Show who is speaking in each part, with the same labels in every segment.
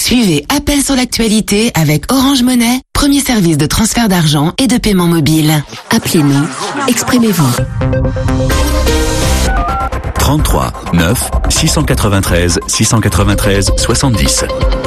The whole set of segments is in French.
Speaker 1: Suivez Appel sur l'actualité avec Orange Money, premier service de transfert d'argent et de paiement mobile. Appelez-nous, exprimez-vous.
Speaker 2: 33 9 693 693 70.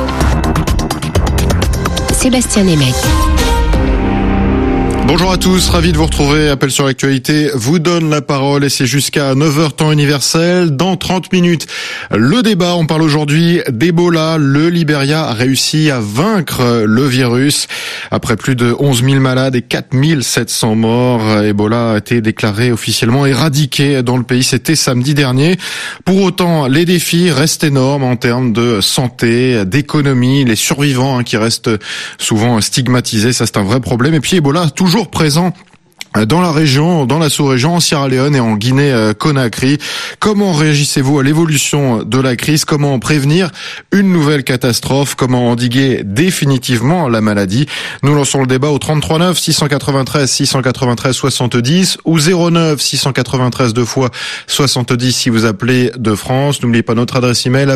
Speaker 3: Sébastien Nemec.
Speaker 4: Bonjour à tous, ravi de vous retrouver. Appel sur l'actualité vous donne la parole et c'est jusqu'à 9h temps universel. Dans 30 minutes, le débat. On parle aujourd'hui d'Ebola. Le Libéria a réussi à vaincre le virus. Après plus de 11 000 malades et 4 700 morts, Ebola a été déclaré officiellement éradiqué dans le pays. C'était samedi dernier. Pour autant, les défis restent énormes en termes de santé, d'économie. Les survivants qui restent souvent stigmatisés, ça c'est un vrai problème. Et puis Ebola, toujours présent dans la région, dans la sous-région, en Sierra Leone et en Guinée-Conakry. Comment réagissez-vous à l'évolution de la crise? Comment prévenir une nouvelle catastrophe? Comment endiguer définitivement la maladie? Nous lançons le débat au 33 9 693 693 70 ou 09 693 2 fois 70 si vous appelez de France. N'oubliez pas notre adresse email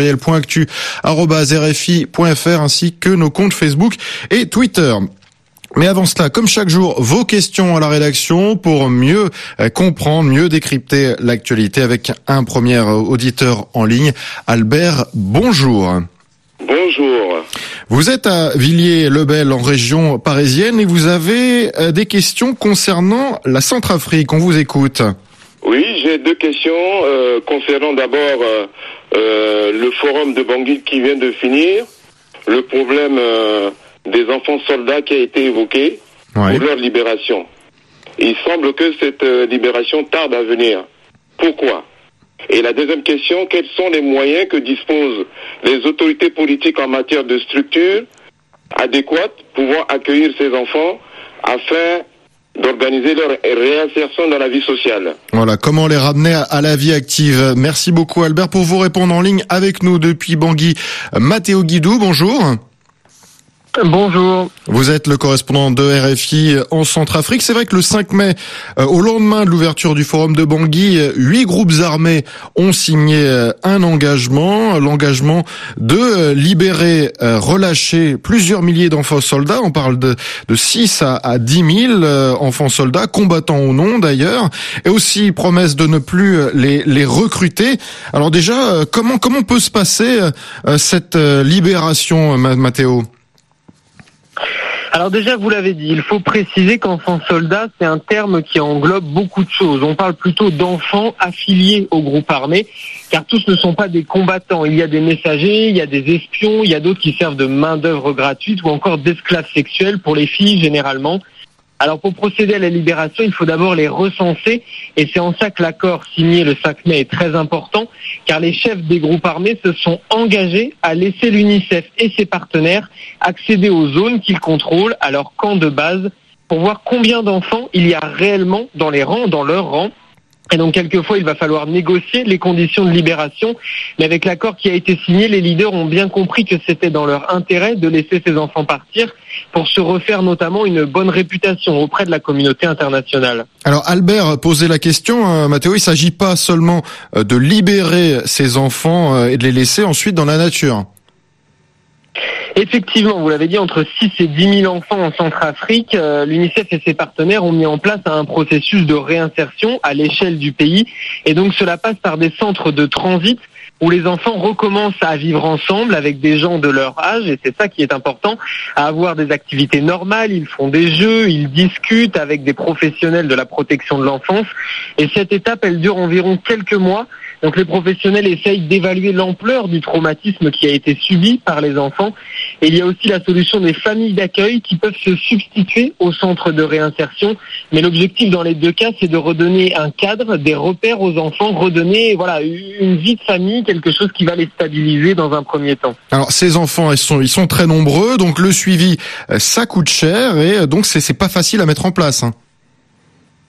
Speaker 4: appel@rfi.fr ainsi que nos comptes Facebook et Twitter. Mais avant cela, comme chaque jour, vos questions à la rédaction pour mieux comprendre, mieux décrypter l'actualité avec un premier auditeur en ligne. Albert, bonjour.
Speaker 5: Bonjour.
Speaker 4: Vous êtes à Villiers-le-Bel en région parisienne et vous avez des questions concernant la Centrafrique. On vous écoute.
Speaker 5: Oui, j'ai deux questions concernant d'abord le forum de Bangui qui vient de finir, le problème des enfants soldats qui a été évoqué pour leur libération. Il semble que cette libération tarde à venir. Pourquoi? Et la deuxième question, quels sont les moyens que disposent les autorités politiques en matière de structure adéquate pour pouvoir accueillir ces enfants afin d'organiser leur réinsertion dans la vie sociale?
Speaker 4: Voilà, comment les ramener à la vie active. Merci beaucoup Albert. Pour vous répondre en ligne avec nous depuis Bangui, Mathéo Guidou, bonjour.
Speaker 6: Bonjour.
Speaker 4: Vous êtes le correspondant de RFI en Centrafrique. C'est vrai que le 5 mai, au lendemain de l'ouverture du forum de Bangui, 8 groupes armés ont signé un engagement, l'engagement de libérer, relâcher plusieurs milliers d'enfants soldats. On parle de 6 à 10 000 enfants soldats, combattants ou non d'ailleurs, et aussi promesse de ne plus les recruter. Alors déjà, comment peut se passer cette libération, Mathéo?
Speaker 6: Alors déjà, vous l'avez dit, il faut préciser qu'enfants soldats, c'est un terme qui englobe beaucoup de choses. On parle plutôt d'enfants affiliés au groupe armé, car tous ne sont pas des combattants. Il y a des messagers, il y a des espions, il y a d'autres qui servent de main-d'œuvre gratuite ou encore d'esclaves sexuels pour les filles généralement. Alors pour procéder à la libération, il faut d'abord les recenser et c'est en ça que l'accord signé le 5 mai est très important car les chefs des groupes armés se sont engagés à laisser l'UNICEF et ses partenaires accéder aux zones qu'ils contrôlent, à leur camp de base, pour voir combien d'enfants il y a réellement dans leurs rangs. Et donc, quelquefois, il va falloir négocier les conditions de libération. Mais avec l'accord qui a été signé, les leaders ont bien compris que c'était dans leur intérêt de laisser ces enfants partir pour se refaire notamment une bonne réputation auprès de la communauté internationale.
Speaker 4: Alors, Albert posait la question, Mathéo, il ne s'agit pas seulement de libérer ces enfants et de les laisser ensuite dans la nature.
Speaker 6: Effectivement, vous l'avez dit, entre 6 et 10 000 enfants en Centrafrique, l'UNICEF et ses partenaires ont mis en place un processus de réinsertion à l'échelle du pays. Et donc cela passe par des centres de transit où les enfants recommencent à vivre ensemble avec des gens de leur âge, et c'est ça qui est important, à avoir des activités normales, ils font des jeux, ils discutent avec des professionnels de la protection de l'enfance. Et cette étape, elle dure environ quelques mois. Donc les professionnels essayent d'évaluer l'ampleur du traumatisme qui a été subi par les enfants. Et il y a aussi la solution des familles d'accueil qui peuvent se substituer au centre de réinsertion. Mais l'objectif dans les deux cas, c'est de redonner un cadre, des repères aux enfants, redonner une vie de famille, quelque chose qui va les stabiliser dans un premier temps.
Speaker 4: Alors ces enfants, ils sont très nombreux, donc le suivi, ça coûte cher et donc c'est pas facile à mettre en place.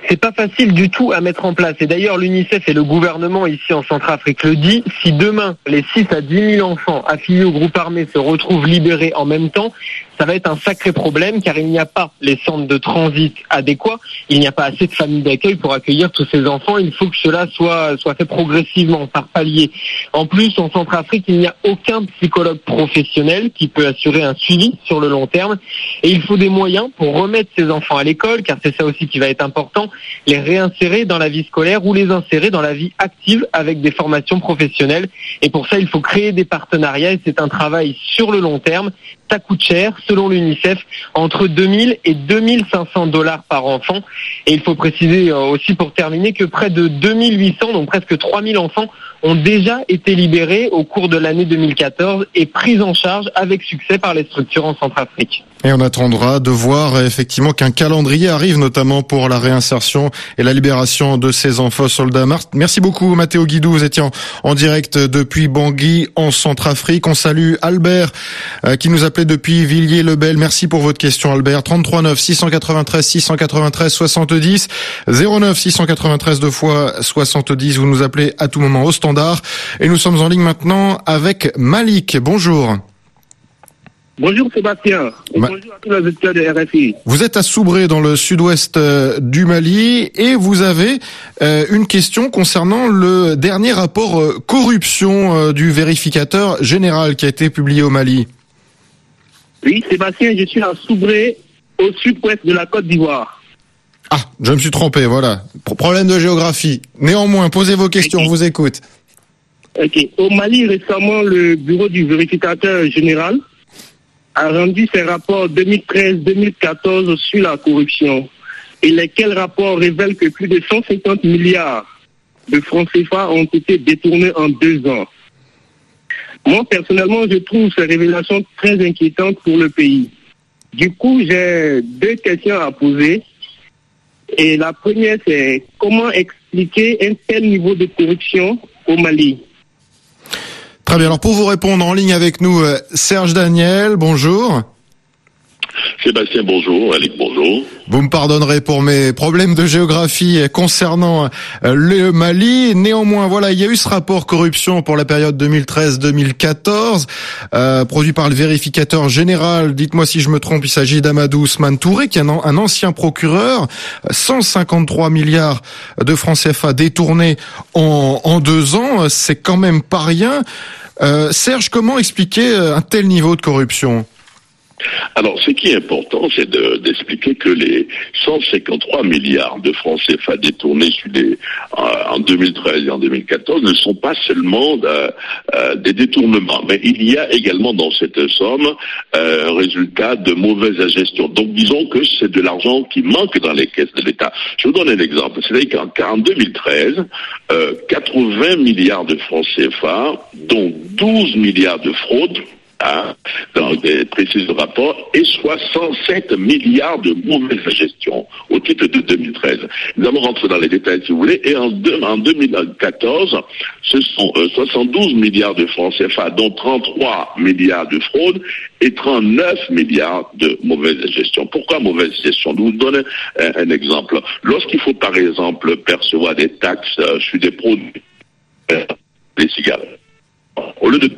Speaker 6: C'est pas facile du tout à mettre en place. Et d'ailleurs, l'UNICEF et le gouvernement ici en Centrafrique le dit, si demain, les 6 à 10 000 enfants affiliés au groupe armé se retrouvent libérés en même temps, ça va être un sacré problème car il n'y a pas les centres de transit adéquats, il n'y a pas assez de familles d'accueil pour accueillir tous ces enfants. Il faut que cela soit fait progressivement, par palier. En plus, en Centrafrique, il n'y a aucun psychologue professionnel qui peut assurer un suivi sur le long terme. Et il faut des moyens pour remettre ces enfants à l'école, car c'est ça aussi qui va être important, les réinsérer dans la vie scolaire ou les insérer dans la vie active avec des formations professionnelles. Et pour ça, il faut créer des partenariats et c'est un travail sur le long terme. Ça coûte cher, selon l'UNICEF, entre 2000 et 2500 $ par enfant. Et il faut préciser aussi pour terminer que près de 2800, donc presque 3000 enfants, ont déjà été libérés au cours de l'année 2014 et pris en charge avec succès par les structures en Centrafrique.
Speaker 4: Et on attendra de voir effectivement qu'un calendrier arrive, notamment pour la réinsertion et la libération de ces enfants soldats. Merci beaucoup Mathéo Guidou, vous étiez en direct depuis Bangui en Centrafrique. On salue Albert qui nous appelait depuis Villiers-le-Bel. Merci pour votre question Albert. 33 9 693 693 70 09 693 2 fois 70. Vous nous appelez à tout moment au standard. Et nous sommes en ligne maintenant avec Malik. Bonjour.
Speaker 3: Bonjour Sébastien, et bonjour à tous les auditeurs de RFI.
Speaker 4: Vous êtes à Soubré dans le sud-ouest du Mali et vous avez une question concernant le dernier rapport corruption du vérificateur général qui a été publié au Mali.
Speaker 3: Oui Sébastien, je suis à Soubré, au sud-ouest de la Côte d'Ivoire.
Speaker 4: Ah, je me suis trompé, voilà. Problème de géographie. Néanmoins, posez vos questions, on vous écoute.
Speaker 3: Ok. Au Mali, récemment, le bureau du vérificateur général a rendu ses rapports 2013-2014 sur la corruption, et lesquels rapports révèlent que plus de 150 milliards de francs CFA ont été détournés en 2 ans. Moi, personnellement, je trouve ces révélations très inquiétantes pour le pays. Du coup, j'ai 2 questions à poser. Et la première, c'est comment expliquer un tel niveau de corruption au Mali ?
Speaker 4: Très bien. Alors pour vous répondre, en ligne avec nous, Serge Daniel, bonjour.
Speaker 7: Sébastien, bonjour. Alec, bonjour.
Speaker 4: Vous me pardonnerez pour mes problèmes de géographie concernant le Mali. Néanmoins, voilà, il y a eu ce rapport corruption pour la période 2013-2014, produit par le vérificateur général. Dites-moi si je me trompe, il s'agit d'Amadou Ousmane Touré, qui est un ancien procureur. 153 milliards de francs CFA détournés en 2 ans, c'est quand même pas rien. Serge, comment expliquer un tel niveau de corruption ?
Speaker 7: Alors, ce qui est important, c'est d'expliquer que les 153 milliards de francs CFA détournés en 2013 et en 2014 ne sont pas seulement des détournements, mais il y a également dans cette somme un résultat de mauvaise gestion. Donc, disons que c'est de l'argent qui manque dans les caisses de l'État. Je vous donne un exemple. C'est-à-dire qu'en 2013, 80 milliards de francs CFA, dont 12 milliards de fraude, dans des précises rapports, et 67 milliards de mauvaise gestion au titre de 2013. Nous allons rentrer dans les détails si vous voulez, et en 2014, ce sont 72 milliards de francs CFA, dont 33 milliards de fraude et 39 milliards de mauvaise gestion. Pourquoi mauvaise gestion? Je vous donne un exemple. Lorsqu'il faut par exemple percevoir des taxes sur des produits, les cigarettes, au lieu de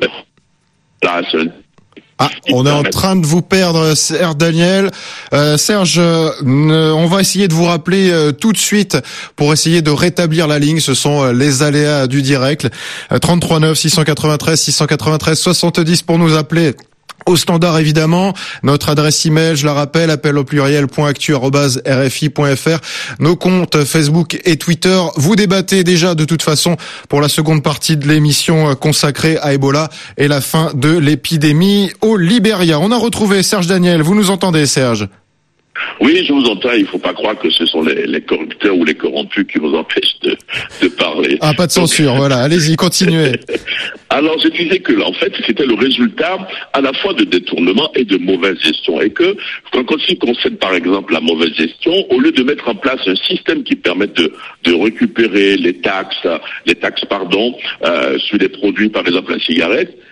Speaker 4: on est en train de vous perdre, Serge Daniel. Serge, on va essayer de vous rappeler tout de suite pour essayer de rétablir la ligne. Ce sont les aléas du direct. 33 9 693 693 70 pour nous appeler. Au standard, évidemment, notre adresse email, je la rappelle, appel au pluriel.actu@rfi.fr, nos comptes Facebook et Twitter. Vous débattez déjà de toute façon pour la seconde partie de l'émission consacrée à Ebola et la fin de l'épidémie au Libéria. On a retrouvé Serge Daniel. Vous nous entendez, Serge?
Speaker 7: Oui, je vous entends. Il ne faut pas croire que ce sont les corrupteurs ou les corrompus qui vous empêchent de parler.
Speaker 4: Ah, pas de censure. Voilà, allez-y, continuez.
Speaker 7: Alors, je disais que, en fait, c'était le résultat à la fois de détournement et de mauvaise gestion. Et que, quand on concerne, par exemple, la mauvaise gestion, au lieu de mettre en place un système qui permette de récupérer les taxes, sur les produits, par exemple, la cigarette,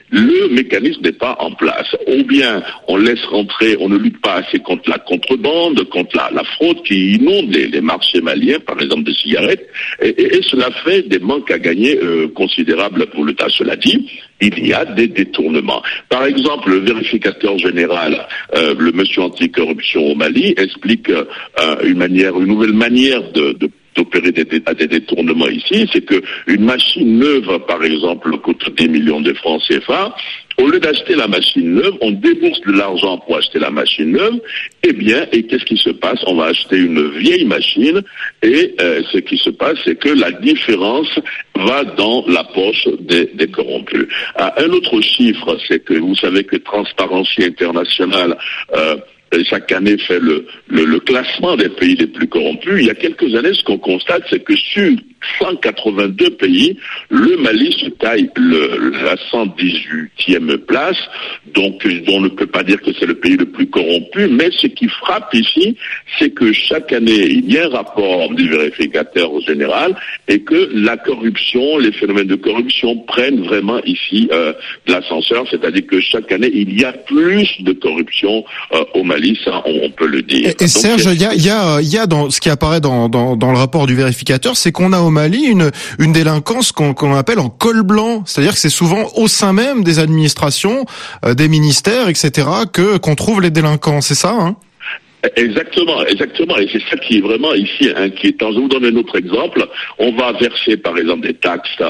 Speaker 7: le mécanisme n'est pas en place. Ou bien on laisse rentrer, on ne lutte pas assez contre la contrebande, contre la fraude qui inonde les marchés maliens, par exemple de cigarettes, et cela fait des manques à gagner considérables pour l'État. Cela dit, il y a des détournements. Par exemple, le vérificateur général, le monsieur anticorruption au Mali, explique une nouvelle manière d'opérer des détournements ici, c'est que une machine neuve, par exemple, coûte 10 millions de francs CFA. Au lieu d'acheter la machine neuve, on débourse de l'argent pour acheter la machine neuve. Et qu'est-ce qui se passe? On va acheter une vieille machine et ce qui se passe, c'est que la différence va dans la poche des corrompus. Un autre chiffre, c'est que vous savez que Transparency International chaque année fait le classement des pays les plus corrompus. Il y a quelques années, ce qu'on constate, c'est que sur 182 pays, le Mali se taille la 118e place. Donc, on ne peut pas dire que c'est le pays le plus corrompu, mais ce qui frappe ici, c'est que chaque année, il y a un rapport du vérificateur général et que la corruption, les phénomènes de corruption prennent vraiment ici de l'ascenseur, c'est-à-dire que chaque année, il y a plus de corruption au Mali, ça on peut le dire.
Speaker 4: Et Serge, il y a dans ce qui apparaît dans le rapport du vérificateur, c'est qu'on a au Mali une délinquance qu'on appelle en col blanc, c'est-à-dire que c'est souvent au sein même des administrations, des ministères, etc. qu'on trouve les délinquants, c'est ça, hein?
Speaker 7: Exactement, et c'est ça qui est vraiment ici inquiétant. Je vous donne un autre exemple. On va verser, par exemple, les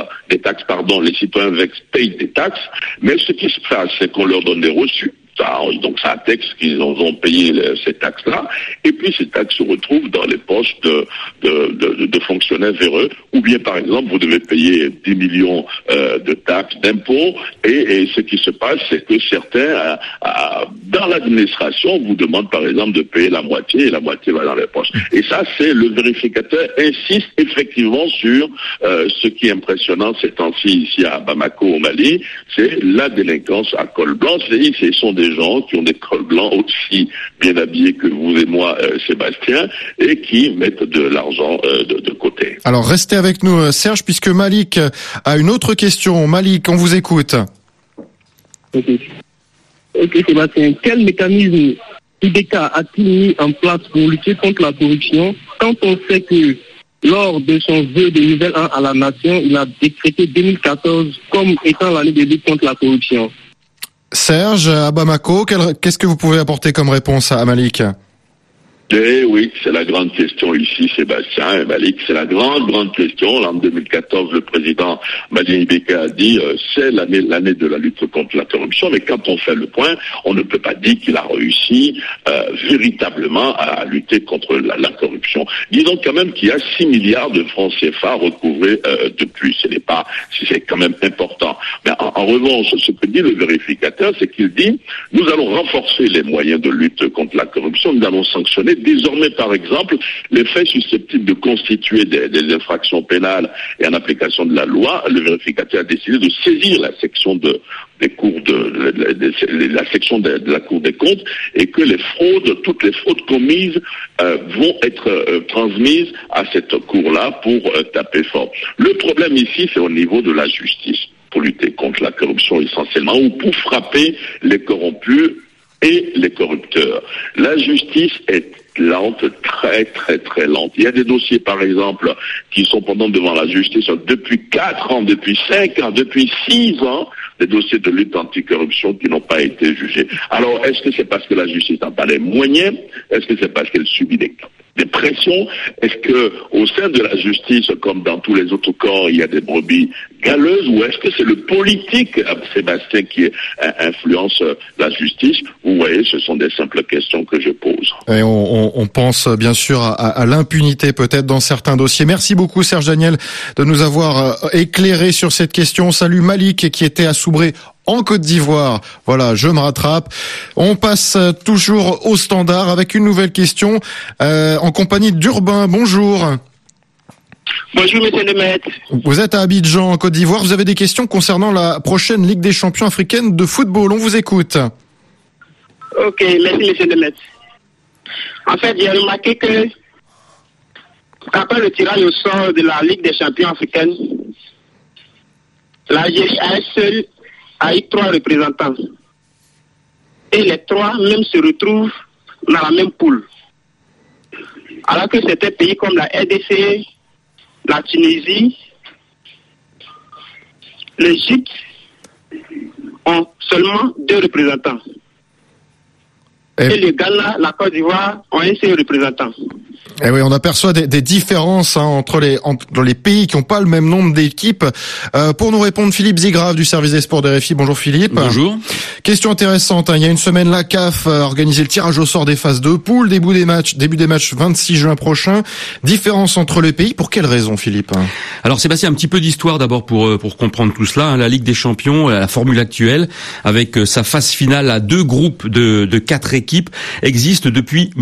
Speaker 7: citoyens payent des taxes, mais ce qui se passe, c'est qu'on leur donne des reçus. Donc ça atteste qu'ils ont payé ces taxes-là, et puis ces taxes se retrouvent dans les poches de fonctionnaires véreux, ou bien par exemple vous devez payer 10 millions de taxes, d'impôts, et ce qui se passe, c'est que certains dans l'administration vous demandent par exemple de payer la moitié, et la moitié va dans les poches. Et ça, c'est le vérificateur insiste effectivement sur ce qui est impressionnant ces temps-ci ici à Bamako au Mali, c'est la délinquance à col blanc. C'est-à-dire ce sont des gens qui ont des cols blancs aussi bien habillés que vous et moi, Sébastien, et qui mettent de l'argent de côté.
Speaker 4: Alors restez avec nous, Serge, puisque Malik a une autre question. Malik, on vous écoute.
Speaker 3: Ok, Sébastien, quel mécanisme IBK a-t-il mis en place pour lutter contre la corruption quand on sait que lors de son vœu de nouvel an à la nation, il a décrété 2014 comme étant l'année de lutte contre la corruption?
Speaker 4: Serge, à Bamako, qu'est-ce que vous pouvez apporter comme réponse à Malik?
Speaker 7: Eh oui, c'est la grande question ici, Sébastien et Malik, c'est la grande question. En 2014, le président malien IBK a dit c'est l'année de la lutte contre la corruption, mais quand on fait le point, on ne peut pas dire qu'il a réussi véritablement à lutter contre la corruption. Disons quand même qu'il y a 6 milliards de francs CFA recouvrés depuis, c'est quand même important. Mais en revanche, ce que dit le vérificateur, c'est qu'il dit nous allons renforcer les moyens de lutte contre la corruption, nous allons sanctionner désormais, par exemple, les faits susceptibles de constituer des infractions pénales et en application de la loi. Le vérificateur a décidé de saisir la section de la section de la Cour des comptes, et que toutes les fraudes commises vont être transmises à cette cour-là pour taper fort. Le problème ici, c'est au niveau de la justice, pour lutter contre la corruption essentiellement, ou pour frapper les corrompus et les corrupteurs. La justice est lente, très très très lente. Il y a des dossiers, par exemple, qui sont pendant devant la justice depuis 4 ans, depuis 5 ans, depuis 6 ans, des dossiers de lutte anticorruption qui n'ont pas été jugés. Alors, est-ce que c'est parce que la justice n'a pas les moyens? Est-ce que c'est parce qu'elle subit des pressions? Est-ce que au sein de la justice, comme dans tous les autres corps, il y a des brebis galeuses, ou est-ce que c'est le politique, Sébastien, qui influence la justice? Vous voyez, ce sont des simples questions que je pose.
Speaker 4: Et on pense bien sûr à l'impunité peut-être dans certains dossiers. Merci beaucoup Serge Daniel de nous avoir éclairé sur cette question. Salut Malik qui était à Soubré en Côte d'Ivoire. Voilà, je me rattrape. On passe toujours au standard avec une nouvelle question en compagnie d'Urbain. Bonjour.
Speaker 8: Bonjour monsieur le maître.
Speaker 4: Vous êtes à Abidjan en Côte d'Ivoire. Vous avez des questions concernant la prochaine Ligue des champions africaine de football. On vous écoute.
Speaker 8: Ok, merci monsieur le maître. En fait, j'ai remarqué que après le tirage au sort de la Ligue des champions africaine, l'Algérie a un seul a eu 3 représentants. Et les 3 même se retrouvent dans la même poule. Alors que certains pays comme la RDC, la Tunisie, l'Égypte ont seulement 2 représentants. Et le Ghana, la Côte d'Ivoire ont un seul représentant.
Speaker 4: Et oui, on aperçoit des différences entre les pays qui n'ont pas le même nombre d'équipes. Pour nous répondre, Philippe Zigrave du service des sports de RFI. Bonjour Philippe.
Speaker 9: Bonjour.
Speaker 4: Question intéressante. Il y a une semaine, la CAF a organisé le tirage au sort des phases de poule. Début des matchs 26 juin prochain. Différence entre les pays. Pour quelles raisons, Philippe?
Speaker 9: Alors Sébastien, un petit peu d'histoire d'abord pour comprendre tout cela. La Ligue des Champions, la formule actuelle, avec sa phase finale à 2 groupes de 4 équipes, existe depuis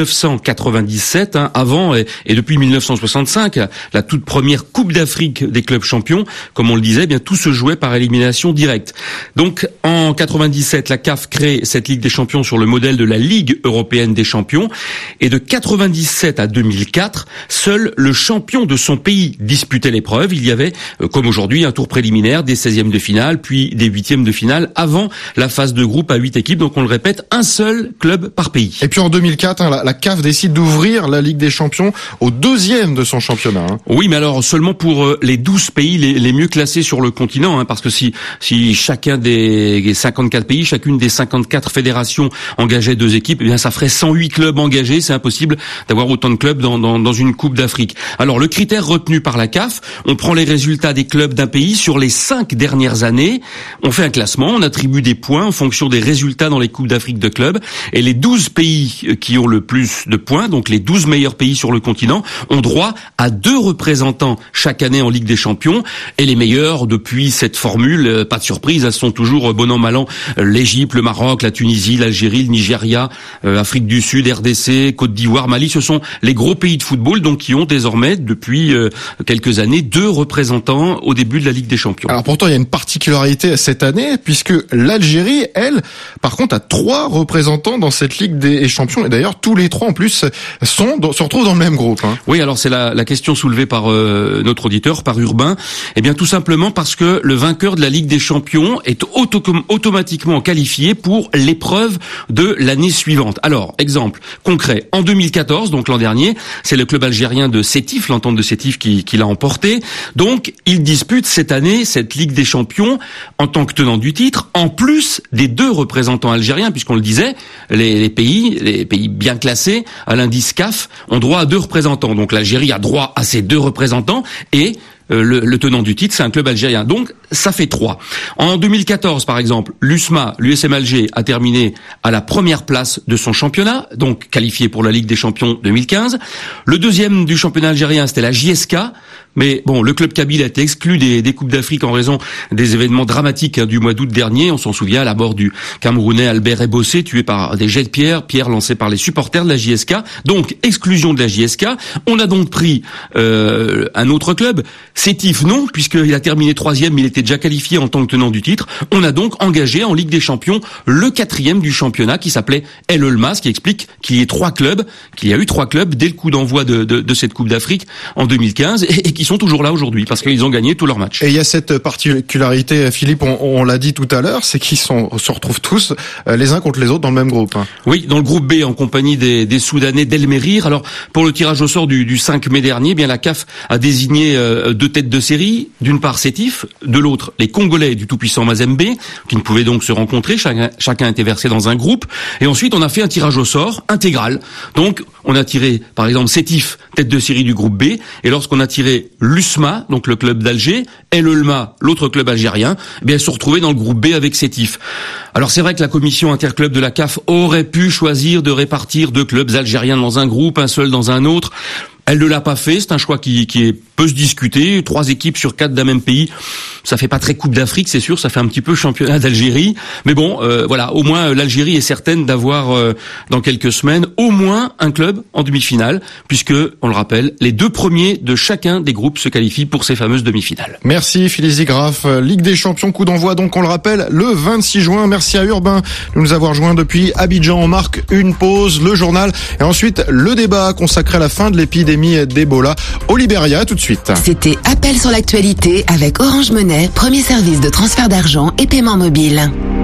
Speaker 9: 1997. Avant et depuis 1965, la toute première Coupe d'Afrique des clubs champions, comme on le disait, bien tout se jouait par élimination directe. Donc en 97, la CAF crée cette Ligue des Champions sur le modèle de la Ligue européenne des champions, et de 97 à 2004, seul le champion de son pays disputait l'épreuve. Il y avait, comme aujourd'hui, un tour préliminaire, des 16e de finale, puis des 8e de finale, avant la phase de groupe à 8 équipes. Donc on le répète, un seul club par pays.
Speaker 4: Et puis en 2004, la CAF décide d'ouvrir la Ligue des Champions au 2e de son championnat.
Speaker 9: Oui, mais alors seulement pour les 12 pays les mieux classés sur le continent, parce que si chacun des 54 pays, chacune des 54 fédérations engageait 2 équipes, eh bien ça ferait 108 clubs engagés. C'est impossible d'avoir autant de clubs dans une Coupe d'Afrique. Alors le critère retenu par la CAF, on prend les résultats des clubs d'un pays sur les 5 dernières années, on fait un classement, on attribue des points en fonction des résultats dans les Coupes d'Afrique de clubs, et les 12 pays qui ont le plus de points, donc les 12 meilleurs pays sur le continent, ont droit à 2 représentants chaque année en Ligue des Champions, et les meilleurs depuis cette formule, pas de surprise, elles sont toujours bon an mal an, l'Égypte, le Maroc, la Tunisie, l'Algérie, le Nigeria, Afrique du Sud, RDC, Côte d'Ivoire, Mali. Ce sont les gros pays de football donc qui ont désormais depuis quelques années 2 représentants au début de la Ligue des Champions.
Speaker 4: Alors pourtant il y a une particularité cette année, puisque l'Algérie, elle, par contre, a 3 représentants dans cette Ligue des Champions, et d'ailleurs tous les 3 en plus se retrouvent dans le même groupe.
Speaker 9: Oui, alors c'est la question soulevée par notre auditeur, par Urbain. Eh bien tout simplement parce que le vainqueur de la Ligue des Champions est automatiquement qualifié pour l'épreuve de l'année suivante. Alors, exemple concret, en 2014, donc l'an dernier, c'est le club algérien de Sétif, l'entente de Sétif qui l'a emporté. Donc, il dispute cette année cette Ligue des Champions en tant que tenant du titre, en plus des 2 représentants algériens, puisqu'on le disait, les pays bien classés à l'indice CAF ont droit à 2 représentants. Donc l'Algérie a droit à ces 2 représentants, et le tenant du titre, c'est un club algérien. Donc, ça fait 3. En 2014, par exemple, l'USM Alger a terminé à la première place de son championnat, donc qualifié pour la Ligue des Champions 2015. Le 2e du championnat algérien, c'était la JSK. Mais bon, le club kabyle a été exclu des Coupes d'Afrique en raison des événements dramatiques du mois d'août dernier. On s'en souvient, la mort du Camerounais Albert Ebossé, tué par des jets de pierre lancés par les supporters de la JSK. Donc, exclusion de la JSK. On a donc pris un autre club. Sétif, non, puisqu'il a terminé 3e, mais il était déjà qualifié en tant que tenant du titre. On a donc engagé en Ligue des Champions le 4e du championnat, qui s'appelait El Elma, ce qui explique qu'il y a eu 3 clubs dès le coup d'envoi de cette Coupe d'Afrique en 2015, et qui sont toujours là aujourd'hui parce qu'ils ont gagné tous leurs matchs.
Speaker 4: Et il y a cette particularité, Philippe, on l'a dit tout à l'heure, c'est qu'ils se retrouvent tous les uns contre les autres dans le même groupe.
Speaker 9: Oui, dans le groupe B, en compagnie des Soudanais d'El Mérir. Alors, pour le tirage au sort du 5 mai dernier, eh bien la CAF a désigné 2 têtes de série, d'une part Sétif, de l'autre les Congolais du tout-puissant Mazembe, qui ne pouvaient donc se rencontrer, chacun était versé dans un groupe, et ensuite on a fait un tirage au sort intégral. Donc, on a tiré, par exemple, Sétif, tête de série du groupe B, et lorsqu'on a tiré l'USMA, donc le club d'Alger, et l'Elma, l'autre club algérien, eh bien, se retrouvaient dans le groupe B avec Sétif. Alors c'est vrai que la commission interclub de la CAF aurait pu choisir de répartir 2 clubs algériens dans un groupe, un seul dans un autre. Elle ne l'a pas fait, c'est un choix qui peut se discuter. 3 équipes sur 4 d'un même pays, ça fait pas très Coupe d'Afrique, c'est sûr, ça fait un petit peu championnat d'Algérie. Mais bon, voilà, au moins l'Algérie est certaine d'avoir dans quelques semaines au moins un club en demi-finale, puisque, on le rappelle, les 2 premiers de chacun des groupes se qualifient pour ces fameuses demi-finales.
Speaker 4: Merci Philippe Zigrave. Ligue des Champions, coup d'envoi donc, on le rappelle, le 26 juin. Merci à Urbain de nous avoir joints depuis Abidjan. On marque une pause, le journal, et ensuite le débat consacré à la fin de l'épidémie d'Ebola au Libéria. Tout de suite. suite.
Speaker 1: C'était Appel sur l'actualité avec Orange Monnaie, premier service de transfert d'argent et paiement mobile.